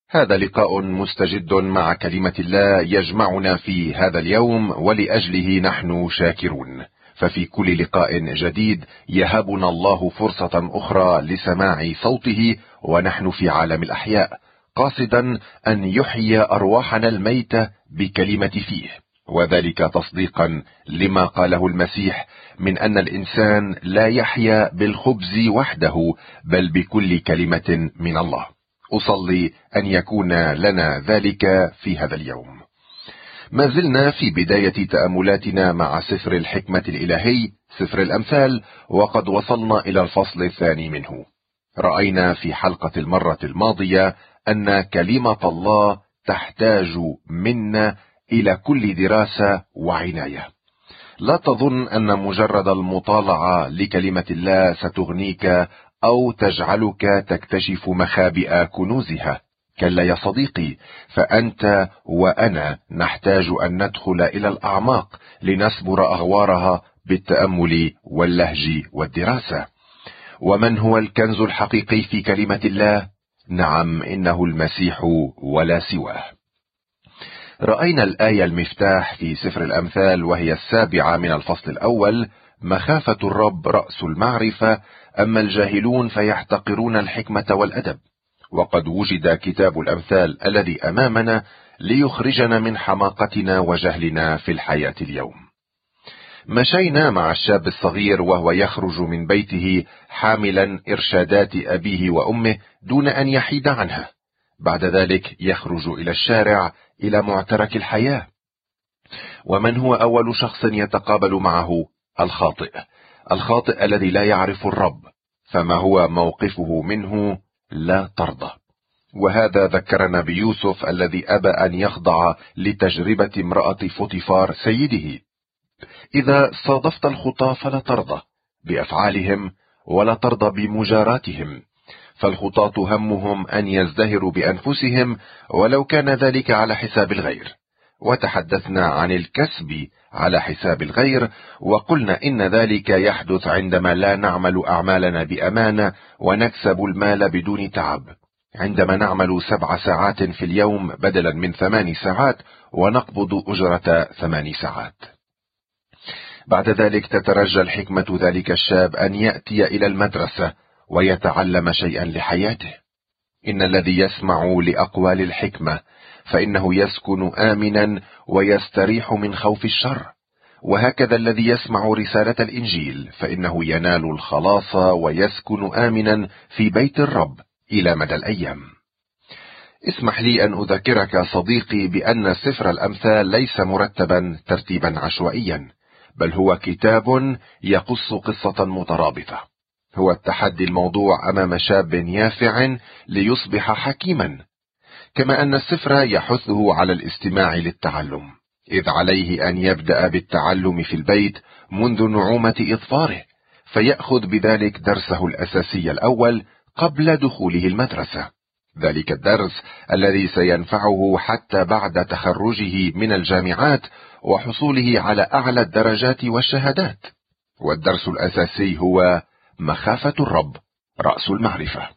هذا لقاء مستجد مع كلمة الله يجمعنا في هذا اليوم، ولأجله نحن شاكرون. ففي كل لقاء جديد يهبنا الله فرصة أخرى لسماع صوته ونحن في عالم الأحياء، قاصدا أن يحيي أرواحنا الميتة بكلمة فيه، وذلك تصديقا لما قاله المسيح من أن الإنسان لا يحيا بالخبز وحده بل بكل كلمة من الله. أصلي أن يكون لنا ذلك في هذا اليوم. ما زلنا في بداية تأملاتنا مع سفر الحكمة الإلهي، سفر الأمثال، وقد وصلنا إلى الفصل الثاني منه. رأينا في حلقة المرة الماضية أن كلمة الله تحتاج منا إلى كل دراسة وعناية. لا تظن أن مجرد المطالعة لكلمة الله ستغنيك أو تجعلك تكتشف مخابئ كنوزها. كلا يا صديقي، فأنت وأنا نحتاج أن ندخل إلى الأعماق لنسبر أغوارها بالتأمل واللهج والدراسة. ومن هو الكنز الحقيقي في كلمة الله؟ نعم، إنه المسيح ولا سواه. رأينا الآية المفتاح في سفر الأمثال وهي 7 من الفصل الأول: مخافة الرب رأس المعرفة، أما الجاهلون فيحتقرون الحكمة والأدب. وقد وجد كتاب الأمثال الذي أمامنا ليخرجنا من حماقتنا وجهلنا في الحياة اليوم. مشينا مع الشاب الصغير وهو يخرج من بيته حاملا إرشادات أبيه وأمه دون أن يحيد عنها. بعد ذلك يخرج إلى الشارع، إلى معترك الحياة. ومن هو أول شخص يتقابل معه؟ الخاطئ الذي لا يعرف الرب. فما هو موقفه منه؟ لا ترضى. وهذا ذكرنا بيوسف الذي أبى أن يخضع لتجربة امرأة فوطيفار سيده. إذا صادفت الخطاة فلا ترضى بأفعالهم ولا ترضى بمجاراتهم، فالخطاة همهم أن يزدهروا بأنفسهم ولو كان ذلك على حساب الغير. وتحدثنا عن الكسب على حساب الغير، وقلنا إن ذلك يحدث عندما لا نعمل أعمالنا بأمانة ونكسب المال بدون تعب، عندما نعمل 7 ساعات في اليوم بدلا من 8 ساعات ونقبض أجرة 8 ساعات. بعد ذلك تترجى الحكمة ذلك الشاب أن يأتي إلى المدرسة ويتعلم شيئا لحياته. إن الذي يسمع لأقوال الحكمة فإنه يسكن آمنا ويستريح من خوف الشر، وهكذا الذي يسمع رسالة الإنجيل فإنه ينال الخلاص ويسكن آمنا في بيت الرب إلى مدى الأيام. اسمح لي أن أذكرك صديقي بأن سفر الأمثال ليس مرتبا ترتيبا عشوائيا، بل هو كتاب يقص قصة مترابطة. هو التحدي الموضوع أمام شاب يافع ليصبح حكيما، كما أن السفر يحثه على الاستماع للتعلم، إذ عليه أن يبدأ بالتعلم في البيت منذ نعومة إظفاره، فيأخذ بذلك درسه الأساسي الأول قبل دخوله المدرسة. ذلك الدرس الذي سينفعه حتى بعد تخرجه من الجامعات وحصوله على أعلى الدرجات والشهادات. والدرس الأساسي هو مخافة الرب رأس المعرفة.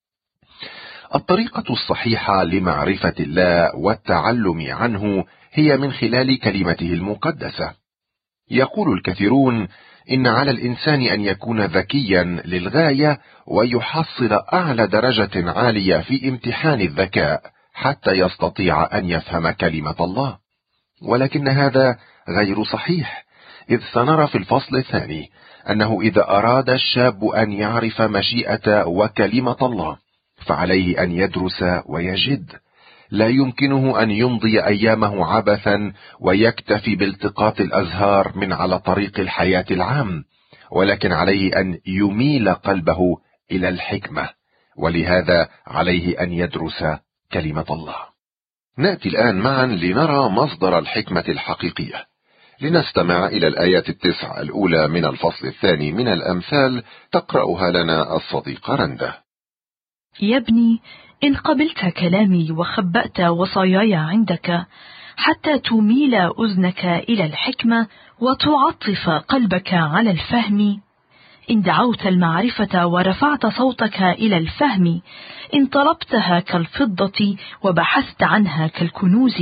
الطريقة الصحيحة لمعرفة الله والتعلم عنه هي من خلال كلمته المقدسة. يقول الكثيرون إن على الإنسان أن يكون ذكيا للغاية ويحصل أعلى درجة عالية في امتحان الذكاء حتى يستطيع أن يفهم كلمة الله، ولكن هذا غير صحيح، إذ سنرى في الفصل الثاني أنه إذا أراد الشاب أن يعرف مشيئة وكلمة الله فعليه أن يدرس ويجد. لا يمكنه أن يمضي أيامه عبثا ويكتفي بالتقاط الأزهار من على طريق الحياة العام، ولكن عليه أن يميل قلبه إلى الحكمة، ولهذا عليه أن يدرس كلمة الله. نأتي الآن معا لنرى مصدر الحكمة الحقيقية. لنستمع إلى الآيات 9 الأولى من الفصل الثاني من الأمثال، تقرأها لنا الصديقة رندا. يا ابني، إن قبلت كلامي وخبأت وصاياي عندك حتى تميل أذنك إلى الحكمة وتعطف قلبك على الفهم، إن دعوت المعرفة ورفعت صوتك إلى الفهم، إن طلبتها كالفضة وبحثت عنها كالكنوز،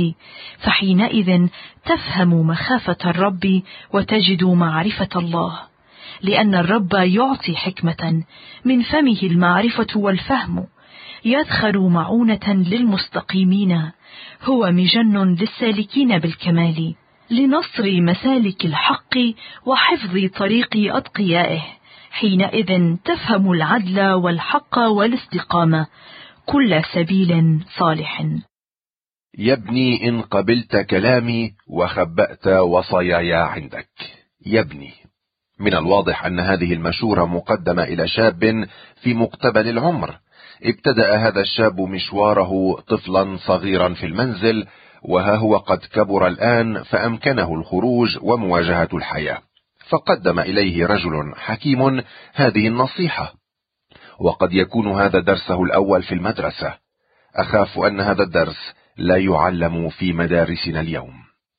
فحينئذ تفهم مخافة الرب وتجد معرفة الله، لأن الرب يعطي حكمة، من فمه المعرفة والفهم، يدخر معونة للمستقيمين، هو مجن للسالكين بالكمال، لنصر مسالك الحق وحفظ طريق أتقيائه. حينئذ تفهم العدل والحق والاستقامة، كل سبيل صالح. يا ابني إن قبلت كلامي وخبأت وصاياي عندك. يا ابني، من الواضح أن هذه المشورة مقدمة إلى شاب في مقتبل العمر. ابتدأ هذا الشاب مشواره طفلا صغيرا في المنزل، وها هو قد كبر الآن فأمكنه الخروج ومواجهة الحياة، فقدم إليه رجل حكيم هذه النصيحة، وقد يكون هذا درسه الأول في المدرسة. أخاف أن هذا الدرس لا يعلم في مدارسنا اليوم.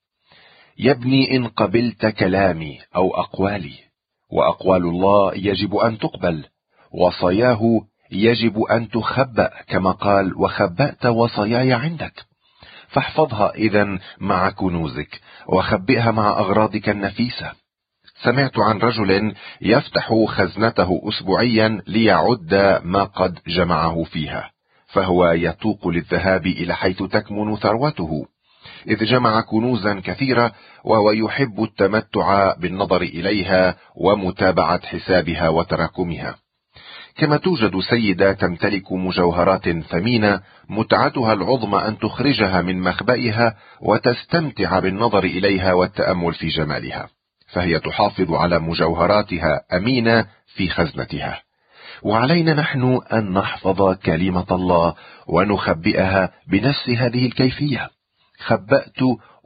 يا ابني إن قبلت كلامي أو أقوالي، وأقوال الله يجب أن تقبل، وصاياه يجب أن تخبأ، كما قال وخبأت وصاياي عندك. فاحفظها إذن مع كنوزك، وخبئها مع أغراضك النفيسة. سمعت عن رجل يفتح خزنته أسبوعيا ليعد ما قد جمعه فيها، فهو يتوق للذهاب إلى حيث تكمن ثروته، إذ جمع كنوزا كثيرة، وهو يحب التمتع بالنظر إليها ومتابعة حسابها وتراكمها. كما توجد سيدة تمتلك مجوهرات ثمينة، متعتها العظمى أن تخرجها من مخبئها وتستمتع بالنظر إليها والتأمل في جمالها، فهي تحافظ على مجوهراتها أمينة في خزنتها. وعلينا نحن أن نحفظ كلمة الله ونخبئها بنفس هذه الكيفية. خبأت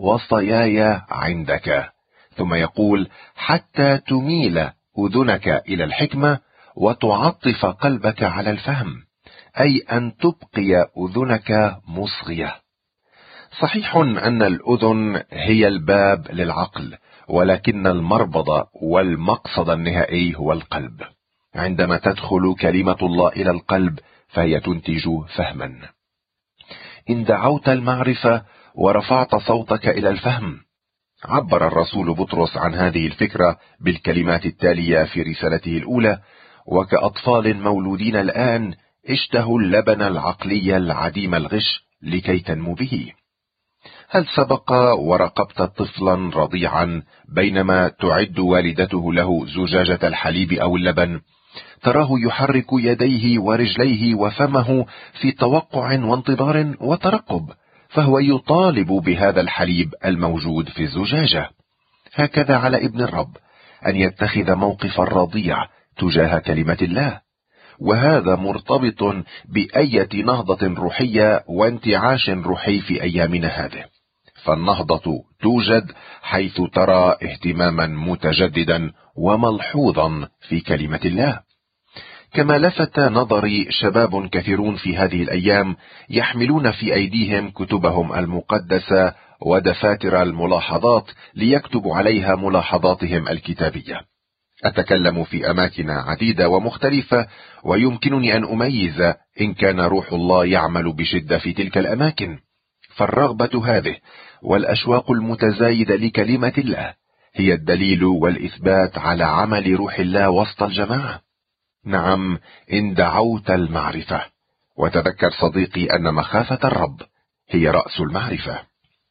وصاياي عندك. ثم يقول حتى تميل أذنك إلى الحكمة وتعطف قلبك على الفهم، أي أن تبقي أذنك مصغية. صحيح أن الأذن هي الباب للعقل، ولكن المربض والمقصد النهائي هو القلب. عندما تدخل كلمة الله إلى القلب فهي تنتج فهما. إن دعوت المعرفة ورفعت صوتك إلى الفهم. عبر الرسول بطرس عن هذه الفكرة بالكلمات التالية في رسالته الأولى: وكأطفال مولودين الآن اشتهوا اللبن العقلي العديم الغش لكي تنمو به. هل سبق ورقبت طفلا رضيعا بينما تعد والدته له زجاجة الحليب أو اللبن؟ تراه يحرك يديه ورجليه وفمه في توقع وانتظار وترقب، فهو يطالب بهذا الحليب الموجود في الزجاجة. هكذا على ابن الرب أن يتخذ موقف الرضيع تجاه كلمة الله، وهذا مرتبط بأية نهضة روحية وانتعاش روحي في أيامنا هذه. فالنهضة توجد حيث ترى اهتماما متجددا وملحوظا في كلمة الله. كما لفت نظري شباب كثيرون في هذه الأيام يحملون في أيديهم كتبهم المقدسة ودفاتر الملاحظات ليكتبوا عليها ملاحظاتهم الكتابية. أتكلم في أماكن عديدة ومختلفة، ويمكنني أن أميز إن كان روح الله يعمل بشدة في تلك الأماكن. فالرغبة هذه والأشواق المتزايدة لكلمة الله هي الدليل والإثبات على عمل روح الله وسط الجماعة. نعم، إن دعوت المعرفة. وتذكر صديقي أن مخافة الرب هي رأس المعرفة.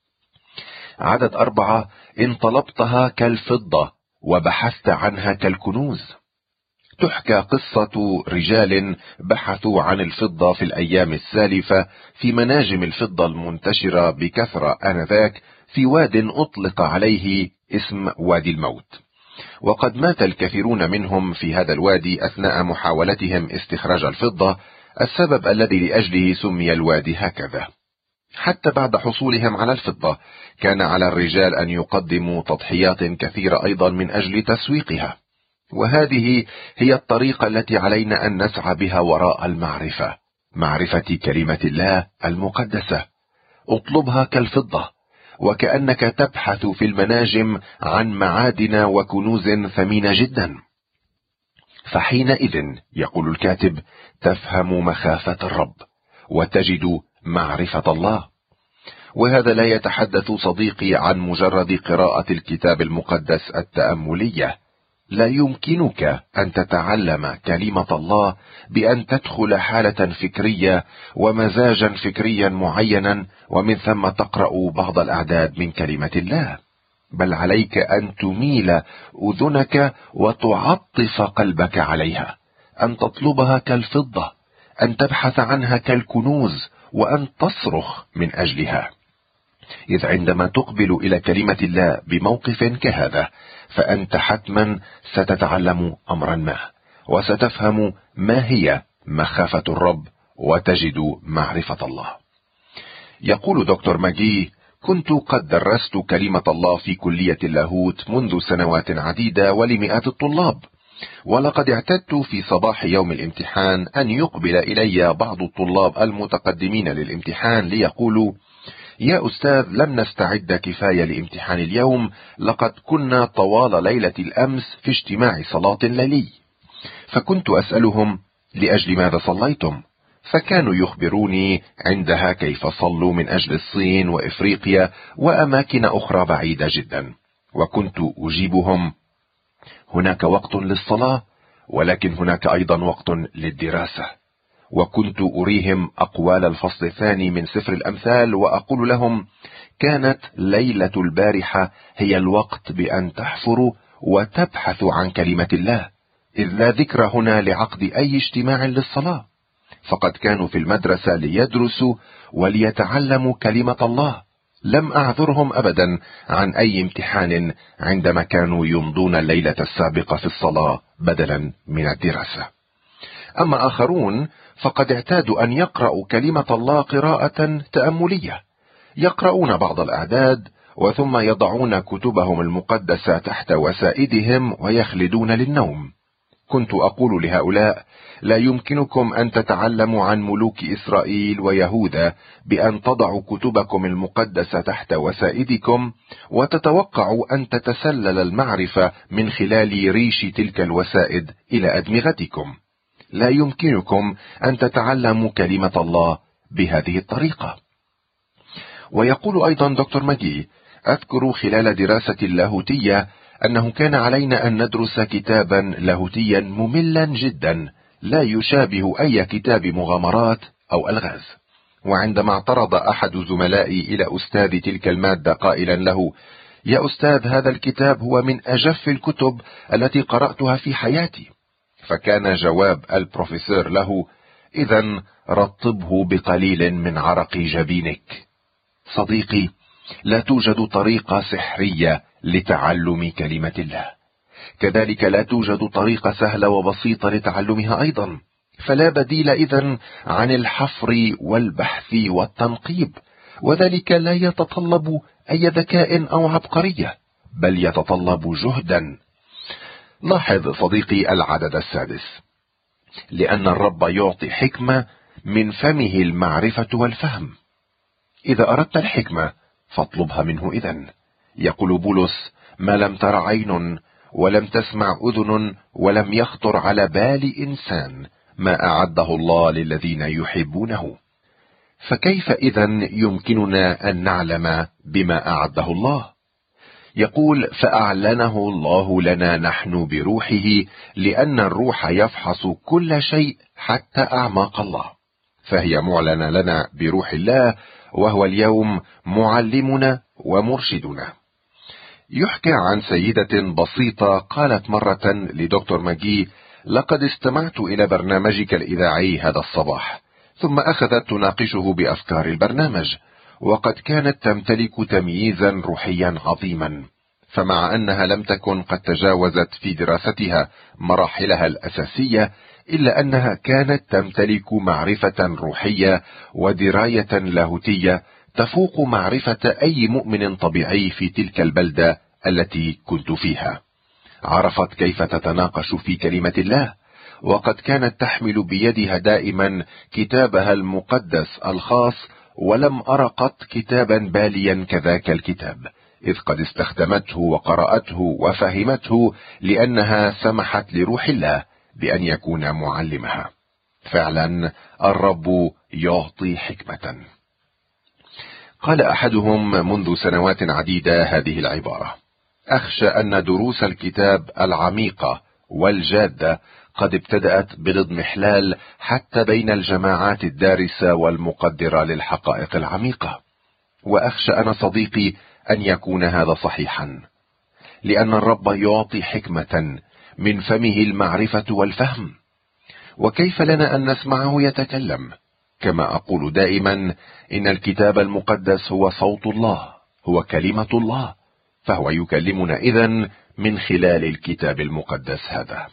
عدد 4: إن طلبتها كالفضة وبحثت عنها كالكنوز. تحكى قصة رجال بحثوا عن الفضة في الأيام السالفة في مناجم الفضة المنتشرة بكثرة آنذاك في واد أطلق عليه اسم وادي الموت، وقد مات الكثيرون منهم في هذا الوادي أثناء محاولتهم استخراج الفضة، السبب الذي لأجله سمي الوادي هكذا. حتى بعد حصولهم على الفضة كان على الرجال أن يقدموا تضحيات كثيرة أيضا من أجل تسويقها، وهذه هي الطريقة التي علينا أن نسعى بها وراء المعرفة، معرفة كلمة الله المقدسة. اطلبها كالفضة، وكأنك تبحث في المناجم عن معادن وكنوز ثمينة جدا. فحينئذ يقول الكاتب تفهم مخافة الرب وتجد معرفة الله. وهذا لا يتحدث صديقي عن مجرد قراءة الكتاب المقدس التأملية. لا يمكنك أن تتعلم كلمة الله بأن تدخل حالة فكرية ومزاجا فكريا معينا ومن ثم تقرأ بعض الأعداد من كلمة الله، بل عليك أن تميل أذنك وتعطف قلبك عليها، أن تطلبها كالفضة، أن تبحث عنها كالكنوز، وأن تصرخ من أجلها. إذ عندما تقبل إلى كلمة الله بموقف كهذا فأنت حتما ستتعلم أمرا ما، وستفهم ما هي مخافة الرب وتجد معرفة الله. يقول دكتور ماجي: كنت قد درست كلمة الله في كلية اللاهوت منذ سنوات عديدة ولمئات الطلاب، ولقد اعتدت في صباح يوم الامتحان أن يقبل إلي بعض الطلاب المتقدمين للامتحان ليقولوا: يا أستاذ، لم نستعد كفاية لامتحان اليوم، لقد كنا طوال ليلة الأمس في اجتماع صلاة ليلي. فكنت أسألهم: لأجل ماذا صليتم؟ فكانوا يخبروني عندها كيف صلوا من أجل الصين وإفريقيا وأماكن أخرى بعيدة جدا، وكنت أجيبهم: هناك وقت للصلاة، ولكن هناك أيضا وقت للدراسة. وكنت أريهم أقوال الفصل الثاني من سفر الأمثال وأقول لهم: كانت ليلة البارحة هي الوقت بأن تحفروا وتبحثوا عن كلمة الله، إذ لا ذكر هنا لعقد أي اجتماع للصلاة، فقد كانوا في المدرسة ليدرسوا وليتعلموا كلمة الله. لم أعذرهم أبدا عن أي امتحان عندما كانوا يمضون الليلة السابقة في الصلاة بدلا من الدراسة. أما آخرون فقد اعتادوا أن يقرأوا كلمة الله قراءة تأملية، يقرؤون بعض الأعداد وثم يضعون كتبهم المقدسة تحت وسائدهم ويخلدون للنوم. كنت أقول لهؤلاء: لا يمكنكم أن تتعلموا عن ملوك إسرائيل ويهوذا بأن تضعوا كتبكم المقدسة تحت وسائدكم وتتوقعوا أن تتسلل المعرفة من خلال ريش تلك الوسائد إلى أدمغتكم. لا يمكنكم أن تتعلموا كلمة الله بهذه الطريقة. ويقول أيضا دكتور ماجي: أذكر خلال دراستي اللاهوتية أنه كان علينا أن ندرس كتابا لاهوتيا مملا جدا لا يشابه أي كتاب مغامرات أو ألغاز. وعندما اعترض أحد زملائي إلى أستاذ تلك المادة قائلا له: يا أستاذ، هذا الكتاب هو من أجف الكتب التي قرأتها في حياتي، فكان جواب البروفيسور له: إذن رطبه بقليل من عرق جبينك. صديقي، لا توجد طريقة سحرية لتعلم كلمة الله، كذلك لا توجد طريقة سهلة وبسيطة لتعلمها أيضا، فلا بديل إذن عن الحفر والبحث والتنقيب، وذلك لا يتطلب أي ذكاء أو عبقرية، بل يتطلب جهدا. لاحظ صديقي العدد السادس: لأن الرب يعطي حكمة من فمه المعرفة والفهم. إذا أردت الحكمة فاطلبها منه إذن. يقول بولس: ما لم تر عين ولم تسمع أذن ولم يخطر على بال إنسان ما أعده الله للذين يحبونه. فكيف إذن يمكننا أن نعلم بما أعده الله؟ يقول: فأعلنه الله لنا نحن بروحه، لأن الروح يفحص كل شيء حتى أعماق الله، فهي معلنة لنا بروح الله، وهو اليوم معلمنا ومرشدنا. يحكى عن سيدة بسيطة قالت مرة لدكتور ماجي: لقد استمعت إلى برنامجك الإذاعي هذا الصباح، ثم أخذت تناقشه بأفكار البرنامج، وقد كانت تمتلك تمييزا روحيا عظيما، فمع أنها لم تكن قد تجاوزت في دراستها مراحلها الأساسية، إلا أنها كانت تمتلك معرفة روحية ودراية لاهوتية تفوق معرفة أي مؤمن طبيعي في تلك البلدة التي كنت فيها. عرفت كيف تتناقش في كلمة الله، وقد كانت تحمل بيدها دائما كتابها المقدس الخاص، ولم أر قط كتابا باليا كذاك الكتاب، إذ قد استخدمته وقرأته وفهمته، لأنها سمحت لروح الله بأن يكون معلمها. فعلا الرب يعطي حكمة. قال أحدهم منذ سنوات عديدة هذه العبارة: أخشى أن دروس الكتاب العميقة والجادة قد ابتدأت بالاضمحلال حتى بين الجماعات الدارسة والمقدرة للحقائق العميقة. وأخشى أنا صديقي أن يكون هذا صحيحا، لأن الرب يعطي حكمة من فمه المعرفة والفهم. وكيف لنا أن نسمعه يتكلم؟ كما أقول دائما، إن الكتاب المقدس هو صوت الله، هو كلمة الله، فهو يكلمنا إذن من خلال الكتاب المقدس هذا.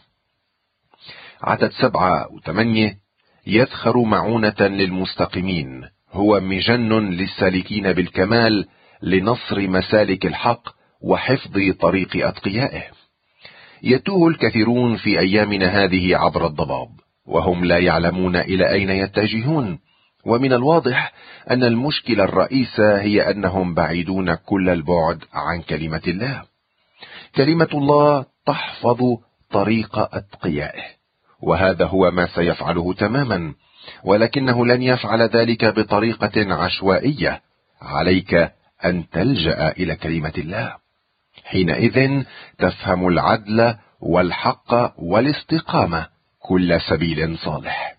عدد 7 و8: يذخر معونة للمستقيمين، هو مجن للسالكين بالكمال، لنصر مسالك الحق وحفظ طريق أتقيائه. يتوه الكثيرون في أيامنا هذه عبر الضباب، وهم لا يعلمون إلى أين يتجهون. ومن الواضح أن المشكلة الرئيسة هي أنهم بعيدون كل البعد عن كلمة الله. كلمة الله تحفظ طريق أتقيائه، وهذا هو ما سيفعله تماما، ولكنه لن يفعل ذلك بطريقة عشوائية. عليك أن تلجأ إلى كلمة الله، حينئذ تفهم العدل والحق والاستقامة، كل سبيل صالح.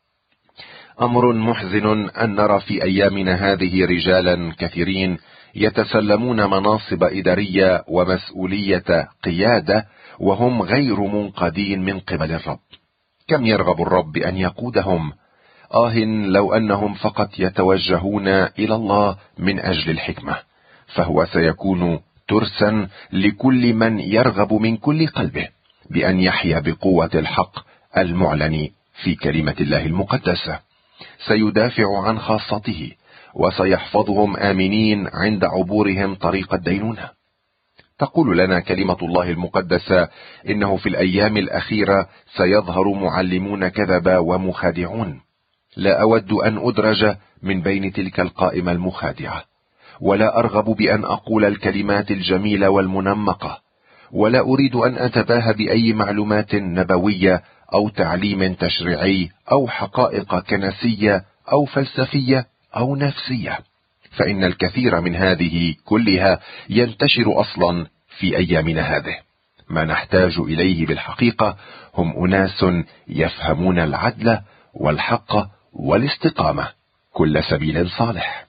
أمر محزن أن نرى في أيامنا هذه رجالا كثيرين يتسلمون مناصب إدارية ومسؤولية قيادة وهم غير منقادين من قبل الرب. كم يرغب الرب أن يقودهم؟ لو أنهم فقط يتوجهون إلى الله من أجل الحكمة، فهو سيكون ترسا لكل من يرغب من كل قلبه بأن يحيا بقوة الحق المعلن في كلمة الله المقدسة. سيدافع عن خاصته وسيحفظهم آمنين عند عبورهم طريق الدينونة. تقول لنا كلمة الله المقدسة إنه في الأيام الأخيرة سيظهر معلمون كذبة ومخادعون. لا أود أن أدرج من بين تلك القائمة المخادعة، ولا أرغب بأن أقول الكلمات الجميلة والمنمقة، ولا أريد أن أتباهى بأي معلومات نبوية أو تعليم تشريعي أو حقائق كنسية أو فلسفية أو نفسية، فإن الكثير من هذه كلها ينتشر أصلا في أيامنا هذه. ما نحتاج إليه بالحقيقة هم أناس يفهمون العدل والحق والاستقامة، كل سبيل صالح.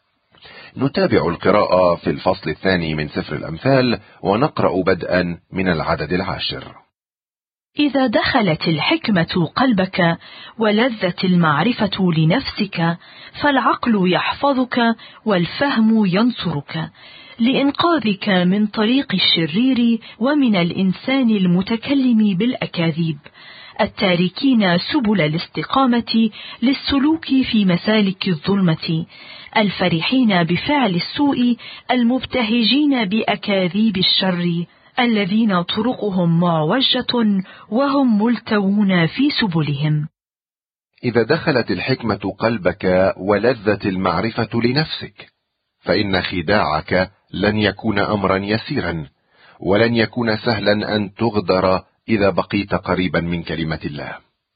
نتابع القراءة في الفصل 2 من سفر الأمثال، ونقرأ بدءا من العدد 10. إذا دخلت الحكمة قلبك ولذت المعرفة لنفسك، فالعقل يحفظك والفهم ينصرك، لإنقاذك من طريق الشرير ومن الإنسان المتكلم بالأكاذيب، التاركين سبل الاستقامة للسلوك في مسالك الظلمة، الفرحين بفعل السوء، المبتهجين بأكاذيب الشر، الذين طرقهم معوجة وهم ملتوون في سبلهم. إذا دخلت الحكمة قلبك ولذت المعرفة لنفسك، فإن خداعك لن يكون أمرا يسيرا، ولن يكون سهلا أن تغدر إذا بقيت قريبا من كلمة الله.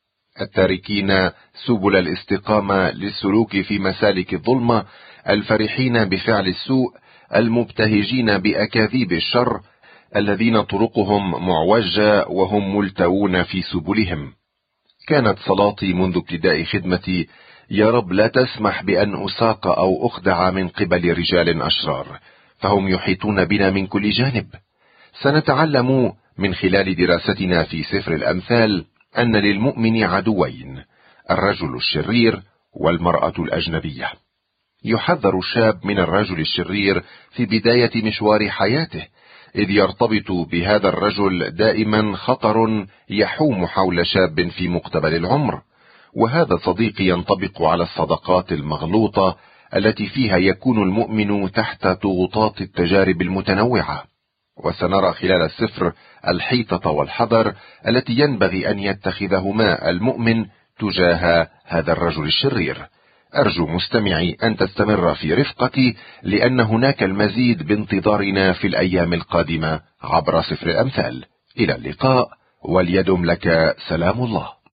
التاركين سبل الاستقامة للسلوك في مسالك الظلمة، الفرحين بفعل السوء، المبتهجين بأكاذيب الشر، الذين طرقهم معوجة وهم ملتوون في سبلهم. كانت صلاتي منذ ابتداء خدمتي: يا رب لا تسمح بأن أساق أو أخدع من قبل رجال أشرار، فهم يحيطون بنا من كل جانب. سنتعلم من خلال دراستنا في سفر الأمثال أن للمؤمن عدوين: الرجل الشرير والمرأة الأجنبية. يحذر الشاب من الرجل الشرير في بداية مشوار حياته، إذ يرتبط بهذا الرجل دائما خطر يحوم حول شاب في مقتبل العمر. وهذا صديقي ينطبق على الصداقات المغلوطة التي فيها يكون المؤمن تحت ضغوطات التجارب المتنوعة. وسنرى خلال السفر الحيطة والحذر التي ينبغي أن يتخذهما المؤمن تجاه هذا الرجل الشرير. أرجو مستمعي أن تستمر في رفقتي، لأن هناك المزيد بانتظارنا في الأيام القادمة عبر سفر الأمثال. إلى اللقاء، وليدم لك سلام الله.